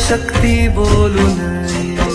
शक्ती बोलू नये.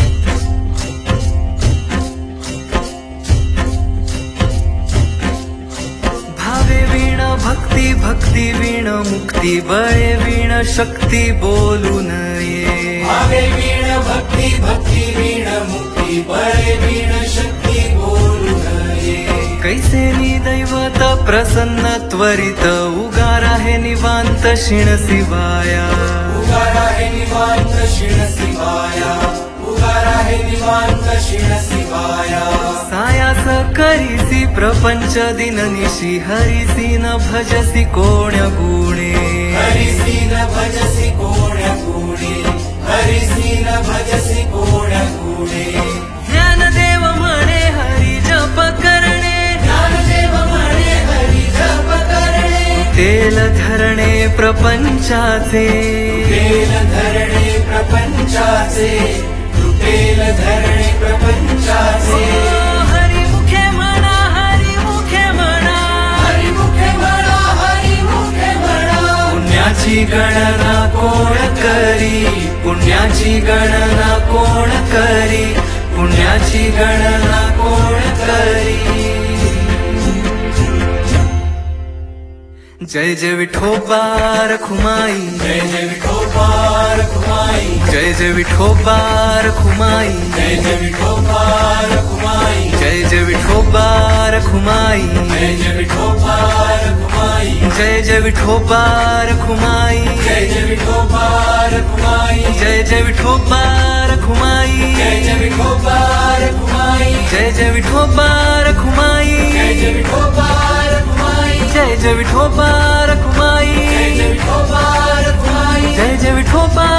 भावे वीण भक्ती भक्ती वीण मुक्ती बळे वीण शक्ती बोलू नये. भावे वीण भक्ती भक्ती वीण मुक्ती बळे वीण शक्ती बोलू नये. कैसे दैवत प्रसन्न त्वरित उगारा हे निवांत शिण शिवाया. उगारा हे निवांत शिण शिवाया. उगारा हे निवांत शिण शिवाया. सायास करीसी प्रपंच दिननिशी हरिसी न भजसी कोण्य गुणे. हरिसी न भजसी कोण्य गुणे. हरिसी न भजसी कोण्य गुणे. ज्ञानदेव म्हणे हरी जप करणे. ज्ञानदेव म्हणे हरी जप करणे. तेल धरणे प्रपंचाचे. तेल धरणे प्रपंचाचे. तेल धरणे प्रपंचाचे. हरिमुखे म्हणा हरिमुखे म्हणा. हरिमुखे म्हणा हरिमुखे म्हणा. पुण्याची गणना कोण करी. पुण्याची गणना कोण करी. पुण्याची गणना कोण करी. जय जय विठोबा रखुमाई. जय जय विठोबा रखुमाई. जय जय विठोबा रखुमाई. जय जय विठोबा रखुमाई. जय जय विठोबा रखुमाई. जय जय विठोबा रखुमाई. जय जय विठोबा रखुमाई. जय जय विठोबा रखुमाई. जय जय विठोबा रखुमाई. जय जय विठोबा रखुमाई. जय जय विठोबा रखुमाई. जय जय विठोबा रखुमाई. जय जय विठोबा रखुमाई. जय जय विठोबा रखुमाई. जय जय विठोबा